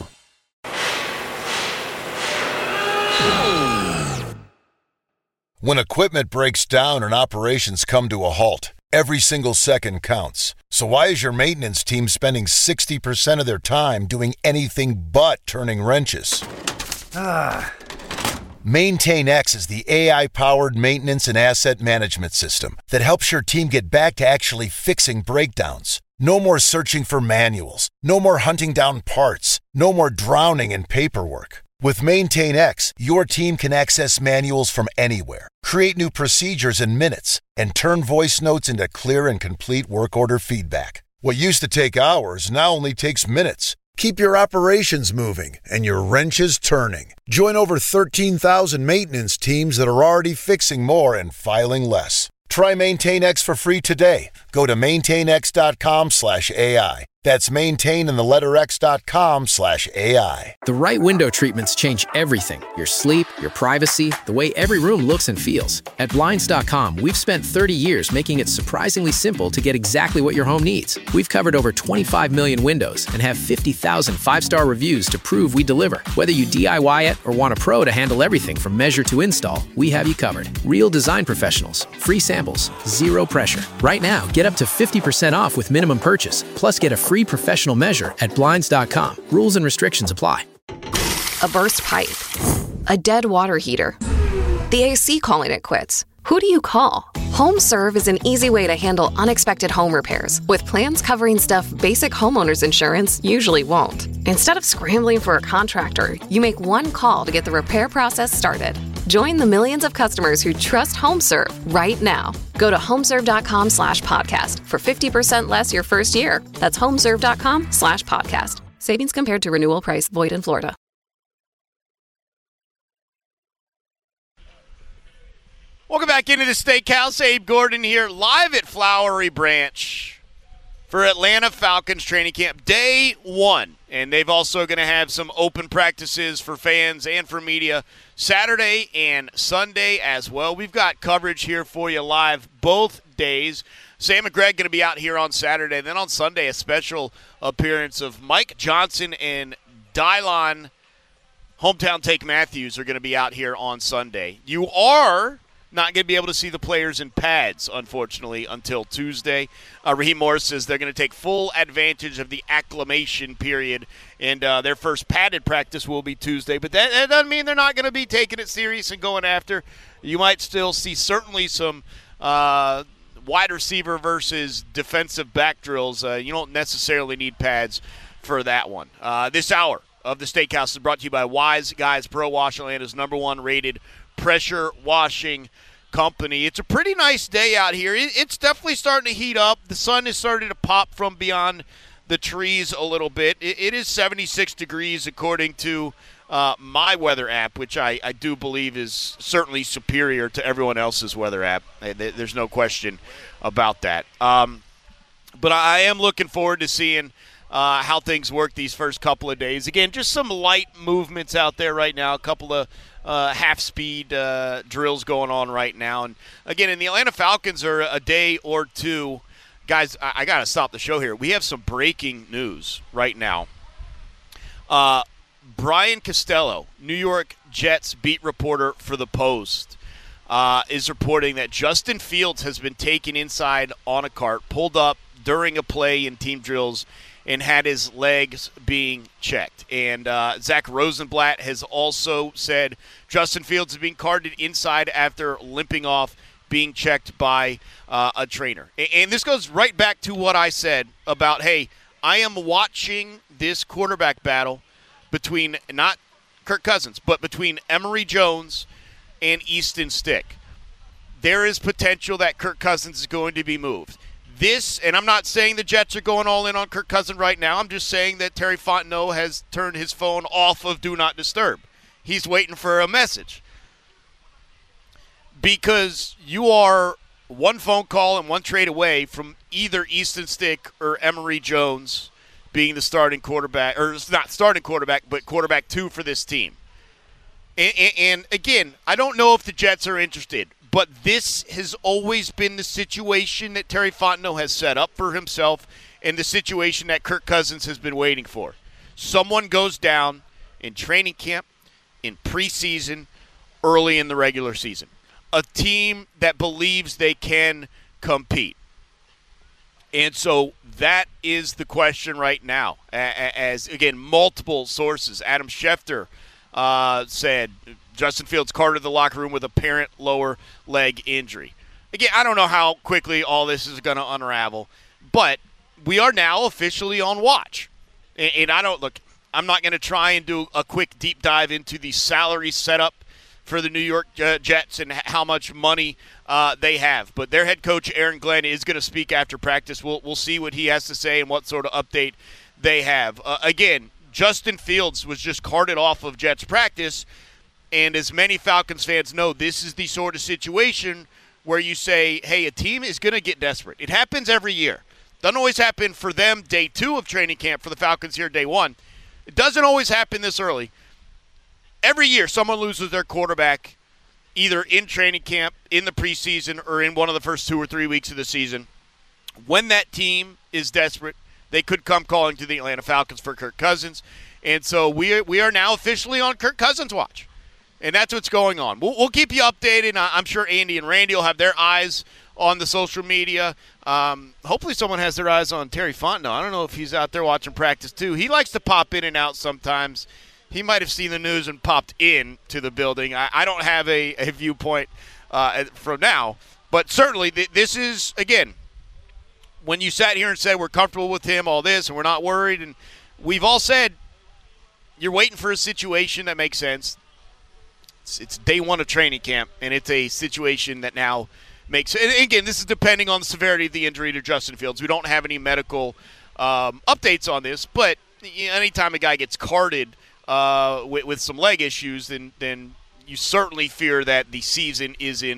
When equipment breaks down and operations come to a halt, every single second counts. So why is your maintenance team spending sixty percent of their time doing anything but turning wrenches? Ah. MaintainX is the A I-powered maintenance and asset management system that helps your team get back to actually fixing breakdowns. No more searching for manuals. No more hunting down parts. No more drowning in paperwork. With MaintainX, your team can access manuals from anywhere, create new procedures in minutes, and turn voice notes into clear and complete work order feedback. What used to take hours now only takes minutes. Keep your operations moving and your wrenches turning. Join over thirteen thousand maintenance teams that are already fixing more and filing less. Try MaintainX for free today. Go to maintainx.com slash AI. That's maintain in the letter x.com slash AI. The right window treatments change everything. Your sleep, your privacy, the way every room looks and feels. At Blinds dot com, we've spent thirty years making it surprisingly simple to get exactly what your home needs. We've covered over twenty-five million windows and have fifty thousand five-star reviews to prove we deliver. Whether you D I Y it or want a pro to handle everything from measure to install, we have you covered. Real design professionals, free samples, zero pressure. Right now, get up to fifty percent off with minimum purchase, plus get a free professional measure at Blinds dot com. Rules and restrictions apply. A burst pipe. A dead water heater. The A C calling it quits. Who do you call? HomeServe is an easy way to handle unexpected home repairs with plans covering stuff basic homeowners insurance usually won't. Instead of scrambling for a contractor, you make one call to get the repair process started. Join the millions of customers who trust HomeServe right now. Go to homeserve.com slash podcast for fifty percent less your first year. That's homeserve.com slash podcast. Savings compared to renewal price void in Florida. Welcome back into the Steakhouse. Abe Gordon here, live at Flowery Branch for Atlanta Falcons training camp, day one. And they've also going to have some open practices for fans and for media Saturday and Sunday as well. We've got coverage here for you live both days. Sam and Greg going to be out here on Saturday. Then on Sunday, a special appearance of Mike Johnson and Dylon Hometown Take Matthews are going to be out here on Sunday. You are not going to be able to see the players in pads, unfortunately, until Tuesday. Uh, Raheem Morris says they're going to take full advantage of the acclimation period, and uh, their first padded practice will be Tuesday. But that, that doesn't mean they're not going to be taking it serious and going after. You might still see certainly some uh, wide receiver versus defensive back drills. Uh, you don't necessarily need pads for that one. Uh, this hour of the Steakhouse is brought to you by Wise Guys Pro Wash, Atlanta's number one rated pressure washing company. It's a pretty nice day out here. It's definitely starting to heat up. The sun is starting to pop from beyond the trees a little bit. It is seventy-six degrees according to uh, my weather app, which I, I do believe is certainly superior to everyone else's weather app. There's no question about that. Um, but I am looking forward to seeing uh, how things work these first couple of days. Again, just some light movements out there right now, a couple of Uh, half-speed uh, drills going on right now. And, again, and the Atlanta Falcons are a day or two. Guys, I, I got to stop the show here. We have some breaking news right now. Uh, Brian Costello, New York Jets beat reporter for The Post, uh, is reporting that Justin Fields has been taken inside on a cart, pulled up during a play in team drills, and had his legs being checked. And uh, Zach Rosenblatt has also said Justin Fields is being carted inside after limping off, being checked by uh, a trainer. And, and this goes right back to what I said about, hey, I am watching this quarterback battle between not Kirk Cousins, but between Emory Jones and Easton Stick. There is potential that Kirk Cousins is going to be moved. This, and I'm not saying the Jets are going all in on Kirk Cousins right now. I'm just saying that Terry Fontenot has turned his phone off of Do Not Disturb. He's waiting for a message. Because you are one phone call and one trade away from either Easton Stick or Emory Jones being the starting quarterback, or not starting quarterback, but quarterback two for this team. And, and, and again, I don't know if the Jets are interested. But this has always been the situation that Terry Fontenot has set up for himself and the situation that Kirk Cousins has been waiting for. Someone goes down in training camp, in preseason, early in the regular season. A team that believes they can compete. And so that is the question right now. As, again, multiple sources. Adam Schefter uh, said Justin Fields carted the locker room with apparent lower leg injury. Again, I don't know how quickly all this is going to unravel, but we are now officially on watch. And, and I don't look, I'm not going to try and do a quick deep dive into the salary setup for the New York uh, Jets and how much money uh, they have. But their head coach, Aaron Glenn, is going to speak after practice. We'll, we'll see what he has to say and what sort of update they have. Uh, again, Justin Fields was just carted off of Jets practice. And as many Falcons fans know, this is the sort of situation where you say, hey, a team is going to get desperate. It happens every year. Doesn't always happen for them day two of training camp for the Falcons here day one. It doesn't always happen this early. Every year someone loses their quarterback either in training camp, in the preseason, or in one of the first two or three weeks of the season. When that team is desperate, they could come calling to the Atlanta Falcons for Kirk Cousins. And so we are, we are now officially on Kirk Cousins' watch. And that's what's going on. We'll, we'll keep you updated. I'm sure Andy and Randy will have their eyes on the social media. Um, hopefully someone has their eyes on Terry Fontenot. I don't know if he's out there watching practice too. He likes to pop in and out sometimes. He might have seen the news and popped in to the building. I, I don't have a, a viewpoint uh, from now. But certainly th- this is, again, when you sat here and said we're comfortable with him, all this, and we're not worried, and we've all said you're waiting for a situation that makes sense. It's, it's day one of training camp, and it's a situation that now makes – and again, this is depending on the severity of the injury to Justin Fields. We don't have any medical um, updates on this, but you know, anytime a guy gets carted uh, with, with some leg issues, then, then you certainly fear that the season is in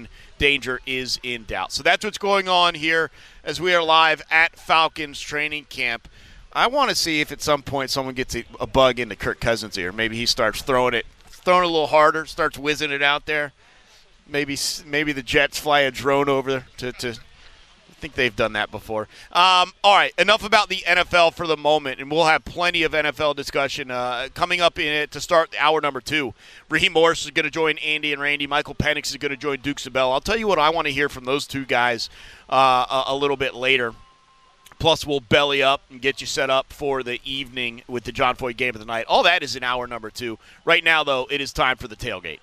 danger is in doubt. So that's what's going on here as we are live at Falcons training camp. I want to see if at some point someone gets a, a bug into Kirk Cousins' ear. Maybe he starts throwing it, throwing it a little harder, starts whizzing it out there. Maybe maybe the Jets fly a drone over there to, to I think they've done that before. Um, all right, enough about the N F L for the moment, and we'll have plenty of N F L discussion uh, coming up in it to start hour number two. Raheem Morris is going to join Andy and Randy. Michael Penix is going to join Duke Sabell. I'll tell you what I want to hear from those two guys uh, a, a little bit later. Plus, we'll belly up and get you set up for the evening with the John Foy game of the night. All that is in hour number two. Right now, though, it is time for the tailgate.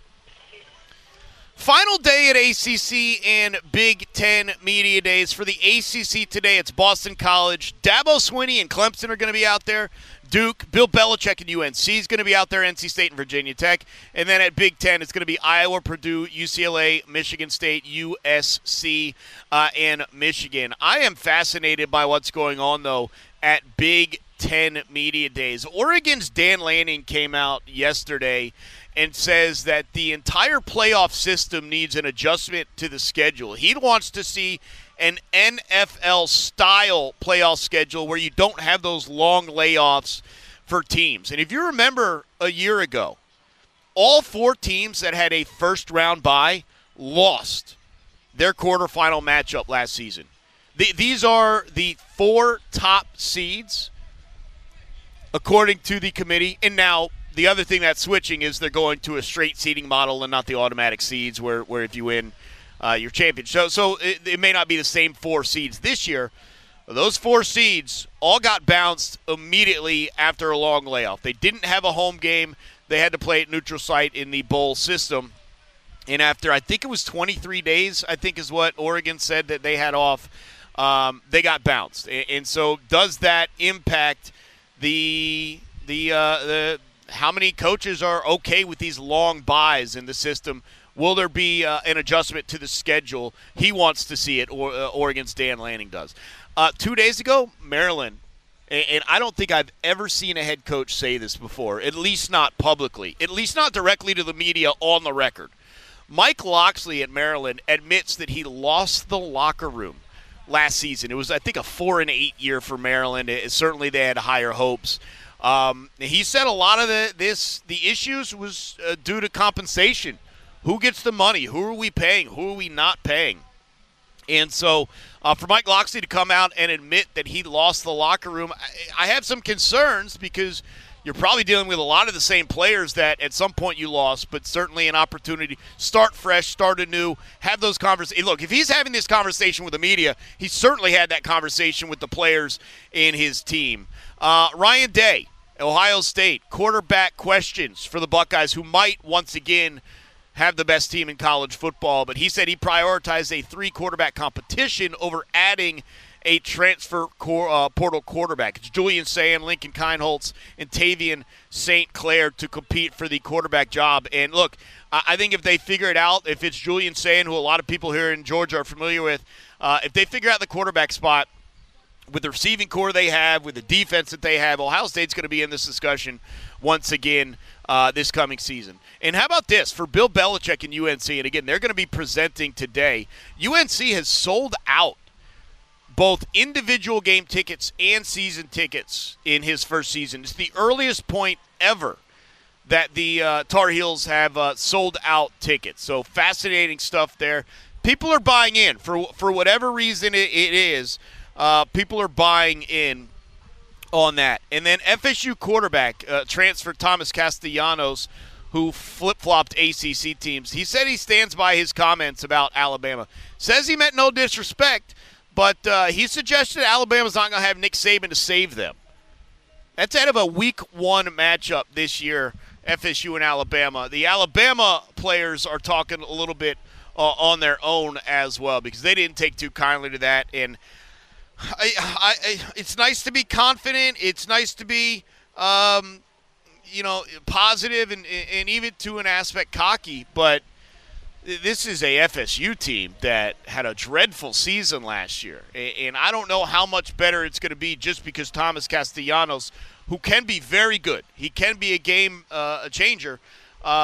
Final day at A C C and Big Ten Media Days. For the A C C today, it's Boston College. Dabo Swinney and Clemson are going to be out there. Duke, Bill Belichick and U N C is going to be out there, N C State and Virginia Tech. And then at Big Ten, it's going to be Iowa, Purdue, U C L A, Michigan State, U S C, uh, and Michigan. I am fascinated by what's going on, though, at Big Ten Media Days. Oregon's Dan Lanning came out yesterday and says that the entire playoff system needs an adjustment to the schedule. He wants to see an N F L-style playoff schedule where you don't have those long layoffs for teams. And if you remember a year ago, all four teams that had a first-round bye lost their quarterfinal matchup last season. The, these are the four top seeds, according to the committee, and now the other thing that's switching is they're going to a straight seeding model and not the automatic seeds where, where if you win, uh, you're champion. So, so it, it may not be the same four seeds this year. Those four seeds all got bounced immediately after a long layoff. They didn't have a home game. They had to play at neutral site in the bowl system. And after, I think it was twenty-three days, I think is what Oregon said that they had off, um, they got bounced. And, and so does that impact the the uh, the – how many coaches are okay with these long byes in the system? Will there be uh, an adjustment to the schedule? He wants to see it, or uh, Oregon's Dan Lanning does. Uh, two days ago, Maryland, and, and I don't think I've ever seen a head coach say this before, at least not publicly, at least not directly to the media on the record. Mike Locksley at Maryland admits that he lost the locker room last season. It was, I think, a four and eight year for Maryland. It, certainly they had higher hopes. Um, he said a lot of the this the issues was uh, due to compensation. Who gets the money? Who are we paying? Who are we not paying? And so uh, for Mike Locksley to come out and admit that he lost the locker room, I, I have some concerns because you're probably dealing with a lot of the same players that at some point you lost, but certainly an opportunity. Start fresh, start anew, have those conversations. Look, if he's having this conversation with the media, he certainly had that conversation with the players in his team. Uh, Ryan Day, Ohio State, quarterback questions for the Buckeyes, who might once again have the best team in college football. But he said he prioritized a three-quarterback competition over adding a transfer cor- uh, portal quarterback. It's Julian Sayin, Lincoln Kineholtz, and Tavian Saint Clair to compete for the quarterback job. And look, I think if they figure it out, if it's Julian Sayin, who a lot of people here in Georgia are familiar with, uh, if they figure out the quarterback spot, with the receiving core they have, with the defense that they have, Ohio State's going to be in this discussion once again uh, this coming season. And how about this? For Bill Belichick and U N C, and again, they're going to be presenting today, U N C has sold out both individual game tickets and season tickets in his first season. It's the earliest point ever that the uh, Tar Heels have uh, sold out tickets. So fascinating stuff there. People are buying in. For, for whatever reason it, it is, Uh, people are buying in on that. And then F S U quarterback, uh, transfer Thomas Castellanos, who flip-flopped A C C teams. He said he stands by his comments about Alabama. Says he meant no disrespect, but uh, he suggested Alabama's not going to have Nick Saban to save them. That's out of a week one matchup this year, F S U and Alabama. The Alabama players are talking a little bit uh, on their own as well because they didn't take too kindly to that. And I, I, I, it's nice to be confident. It's nice to be, um, you know, positive and, and even to an aspect cocky. But this is a F S U team that had a dreadful season last year. And I don't know how much better it's going to be just because Thomas Castellanos, who can be very good, he can be a game uh, a changer, um,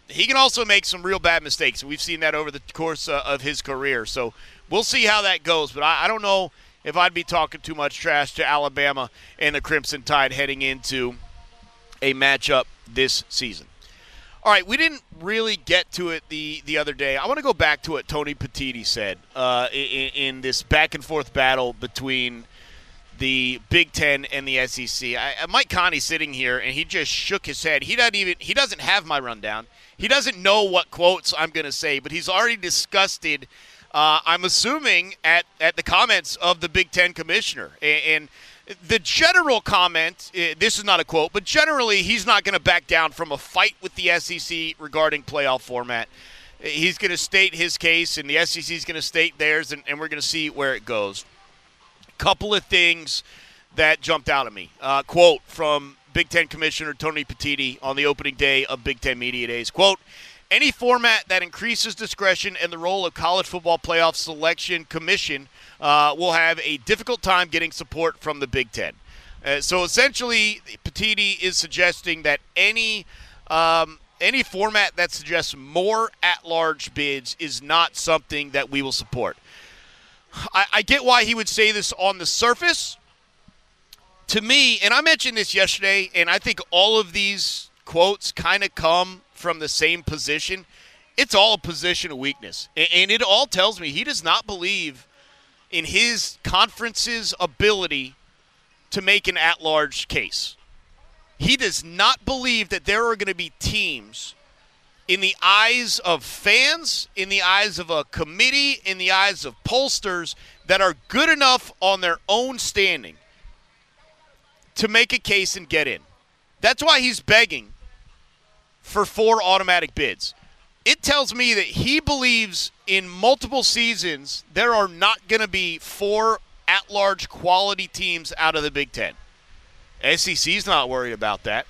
he can also make some real bad mistakes. We've seen that over the course uh, of his career. So we'll see how that goes. But I, I don't know if I'd be talking too much trash to Alabama and the Crimson Tide heading into a matchup this season. All right, we didn't really get to it the, the other day. I want to go back to what Tony Petitti said uh, in, in this back-and-forth battle between the Big Ten and the S E C. I, Mike Connie's sitting here, and he just shook his head. He doesn't even he doesn't have my rundown. He doesn't know what quotes I'm going to say, but he's already disgusted, uh, I'm assuming, at, at the comments of the Big Ten commissioner. And, and the general comment, uh, this is not a quote, but generally he's not going to back down from a fight with the S E C regarding playoff format. He's going to state his case, and the S E C is going to state theirs, and, and we're going to see where it goes. Couple of things that jumped out at me. Uh, quote from Big Ten Commissioner Tony Petitti on the opening day of Big Ten Media Days. Quote, any format that increases discretion and the role of College Football Playoff Selection Commission uh, will have a difficult time getting support from the Big Ten. Uh, so essentially, Petitti is suggesting that any um, any format that suggests more at-large bids is not something that we will support. I, I get why he would say this on the surface. To me, and I mentioned this yesterday, and I think all of these quotes kind of come from the same position. It's all a position of weakness. And, and it all tells me he does not believe in his conference's ability to make an at-large case. He does not believe that there are going to be teams in the eyes of fans, in the eyes of a committee, in the eyes of pollsters that are good enough on their own standing to make a case and get in. That's why he's begging for four automatic bids. It tells me that he believes in multiple seasons there are not going to be four at-large quality teams out of the Big Ten. S E C's not worried about that.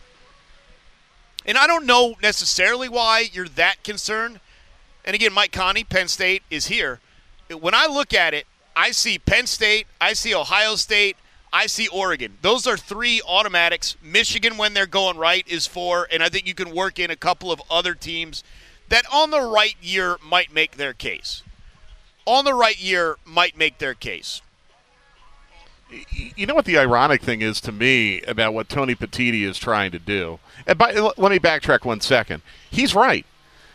And I don't know necessarily why you're that concerned. And again, Mike Connie, Penn State, is here. When I look at it, I see Penn State, I see Ohio State, I see Oregon. Those are three automatics. Michigan, when they're going right, is four. And I think you can work in a couple of other teams that on the right year might make their case. On the right year might make their case. You know what the ironic thing is to me about what Tony Petitti is trying to do? And by, let me backtrack one second. He's right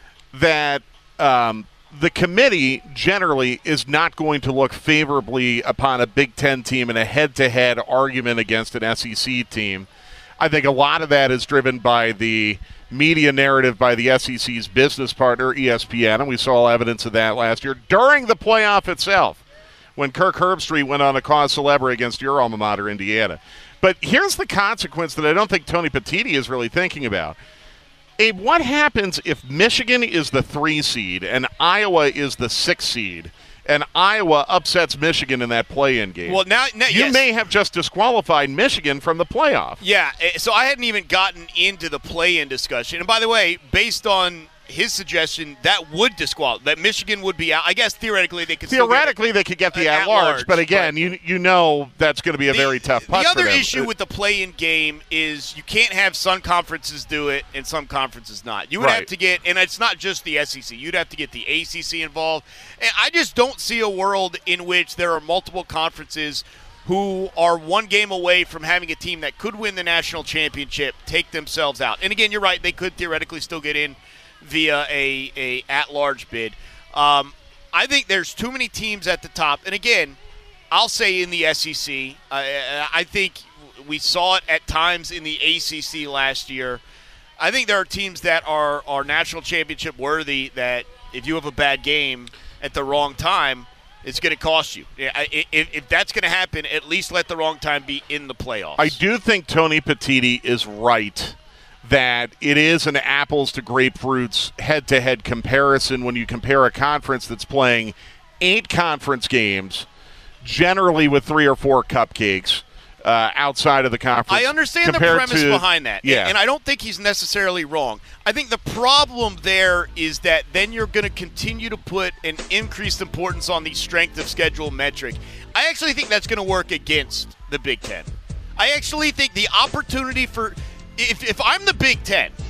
that um, the committee generally is not going to look favorably upon a Big Ten team in a head-to-head argument against an S E C team. I think a lot of that is driven by the media narrative by the S E C's business partner, E S P N, and we saw evidence of that last year during the playoff itself, when Kirk Herbstreit went on a cause célèbre against your alma mater, Indiana. But here's the consequence that I don't think Tony Petitti is really thinking about. Abe, what happens if Michigan is the three seed and Iowa is the six seed, and Iowa upsets Michigan in that play-in game? Well, now, now you yes. may have just disqualified Michigan from the playoff. Yeah, so I hadn't even gotten into the play-in discussion. And by the way, based on his suggestion, that would disqualify. That Michigan would be out. I guess theoretically they could Theoretically still get they could get the at at-large, large, but again, but you you know that's going to be a the, very tough putt The other for them. issue with the play-in game is you can't have some conferences do it and some conferences not. You would Right. have to get, and it's not just the S E C, you'd have to get the A C C involved. And I just don't see a world in which there are multiple conferences who are one game away from having a team that could win the national championship take themselves out. And again, you're right, they could theoretically still get in via a, a at-large bid. Um, I think there's too many teams at the top. And again, I'll say in the S E C, uh, I think we saw it at times in the A C C last year. I think there are teams that are, are national championship worthy that if you have a bad game at the wrong time, it's going to cost you. If, if that's going to happen, at least let the wrong time be in the playoffs. I do think Tony Petitti is right that it is an apples to grapefruits head-to-head comparison when you compare a conference that's playing eight conference games, generally with three or four cupcakes uh, outside of the conference. I understand the premise to, behind that, yeah. and I don't think he's necessarily wrong. I think the problem there is that then you're going to continue to put an increased importance on the strength of schedule metric. I actually think that's going to work against the Big Ten. I actually think the opportunity for – If if I'm the Big Ten,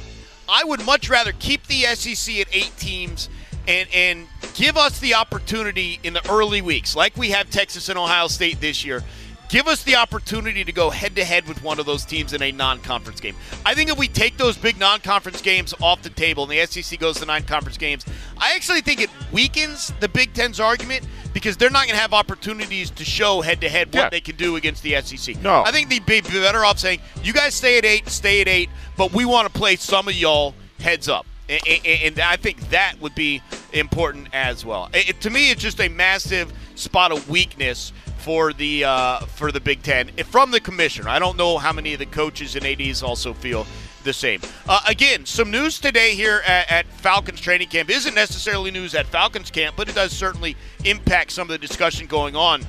I would much rather keep the S E C at eight teams and, and give us the opportunity in the early weeks, like we have Texas and Ohio State this year. Give us the opportunity to go head-to-head with one of those teams in a non-conference game. I think if we take those big non-conference games off the table and the S E C goes to nine conference games, I actually think it weakens the Big Ten's argument because they're not going to have opportunities to show head-to-head what Yeah. they can do against the S E C. No. I think they'd be better off saying, you guys stay at eight, stay at eight, but we want to play some of y'all heads up. And, and, and I think that would be important as well. It, it, to me, it's just a massive spot of weakness for the uh, for the Big Ten from the commissioner. I don't know how many of the coaches and A Ds also feel the same. Uh, again, some news today here at, at Falcons training camp isn't necessarily news at Falcons camp, but it does certainly impact some of the discussion going on.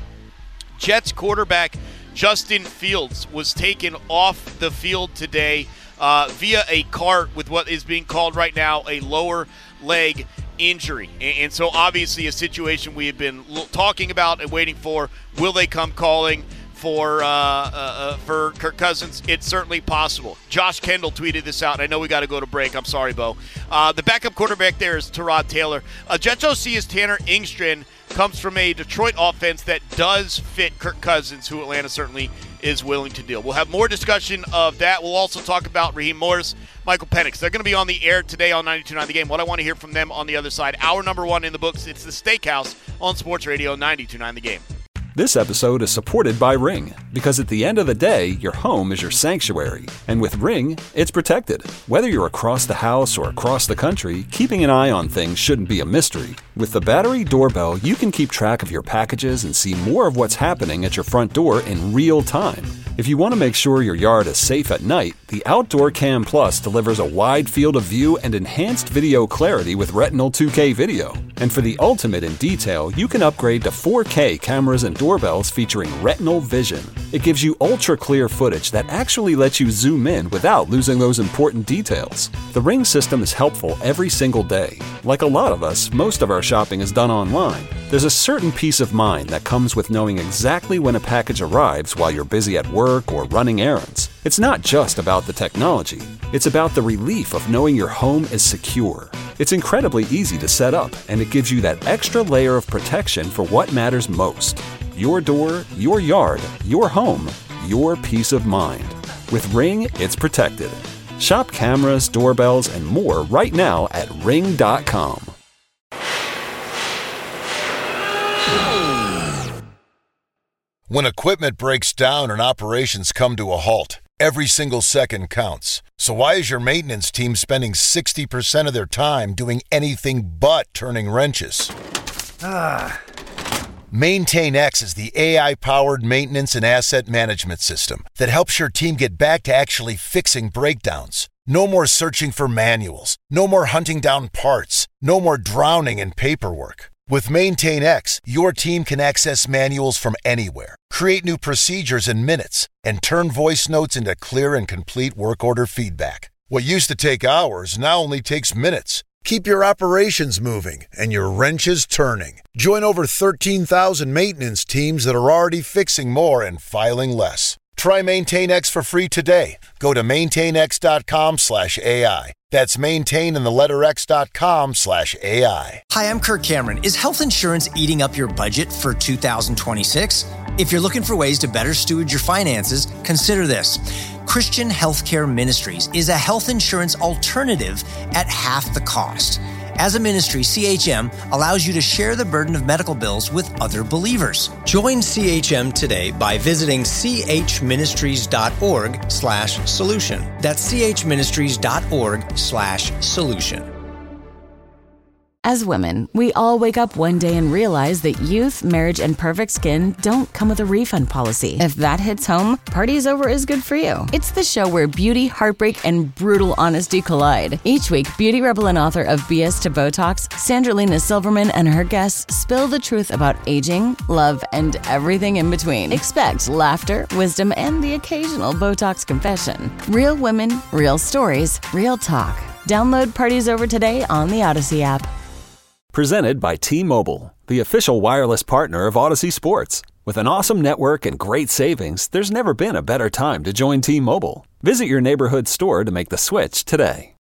Jets quarterback Justin Fields was taken off the field today uh, via a cart with what is being called right now a lower leg injury. And, and so obviously a situation we have been l- talking about and waiting for. Will they come calling for uh, uh, uh, for Kirk Cousins? It's certainly possible. Josh Kendall tweeted this out. I know we got to go to break. I'm sorry, Bo. Uh, the backup quarterback there is Tyrod Taylor. Uh, Jets O C is Tanner Engstrand. Comes from a Detroit offense that does fit Kirk Cousins, who Atlanta certainly is willing to deal. We'll have more discussion of that. We'll also talk about Raheem Morris, Michael Penix. They're going to be on the air today on ninety-two point nine The Game. What I want to hear from them on the other side. Hour number one in the books. It's the Steakhouse on Sports Radio ninety-two point nine The Game. This episode is supported by Ring, because at the end of the day, your home is your sanctuary. And with Ring, it's protected. Whether you're across the house or across the country, keeping an eye on things shouldn't be a mystery. With the battery doorbell, you can keep track of your packages and see more of what's happening at your front door in real time. If you want to make sure your yard is safe at night, the Outdoor Cam Plus delivers a wide field of view and enhanced video clarity with Retinal two K video. And for the ultimate in detail, you can upgrade to four K cameras and doorbells featuring Retinal Vision. It gives you ultra-clear footage that actually lets you zoom in without losing those important details. The Ring system is helpful every single day. Like a lot of us, most of our shopping is done online. There's a certain peace of mind that comes with knowing exactly when a package arrives while you're busy at work or running errands. It's not just about the technology. It's about the relief of knowing your home is secure. It's incredibly easy to set up, and it gives you that extra layer of protection for what matters most. Your door, your yard, your home, your peace of mind. With Ring, it's protected. Shop cameras, doorbells, and more right now at ring dot com. When equipment breaks down and operations come to a halt, every single second counts. So why is your maintenance team spending sixty percent of their time doing anything but turning wrenches? Ah. MaintainX is the A I-powered maintenance and asset management system that helps your team get back to actually fixing breakdowns. No more searching for manuals. No more hunting down parts. No more drowning in paperwork. With MaintainX, your team can access manuals from anywhere, create new procedures in minutes, and turn voice notes into clear and complete work order feedback. What used to take hours now only takes minutes. Keep your operations moving and your wrenches turning. Join over thirteen thousand maintenance teams that are already fixing more and filing less. Try MaintainX for free today. Go to maintainx.com slash AI. That's maintain in the letter x.com slash AI. Hi, I'm Kirk Cameron. Is health insurance eating up your budget for two thousand twenty-six? If you're looking for ways to better steward your finances, consider this. Christian Healthcare Ministries is a health insurance alternative at half the cost. As a ministry, C H M allows you to share the burden of medical bills with other believers. Join C H M today by visiting chministries.org slash solution. That's chministries.org slash solution. As women, we all wake up one day and realize that youth, marriage, and perfect skin don't come with a refund policy. If that hits home, Party's Over is good for you. It's the show where beauty, heartbreak, and brutal honesty collide. Each week, beauty rebel and author of B S to Botox, Sandralina Silverman and her guests spill the truth about aging, love, and everything in between. Expect laughter, wisdom, and the occasional Botox confession. Real women, real stories, real talk. Download Party's Over today on the Odyssey app. Presented by T-Mobile, the official wireless partner of Odyssey Sports. With an awesome network and great savings, there's never been a better time to join T-Mobile. Visit your neighborhood store to make the switch today.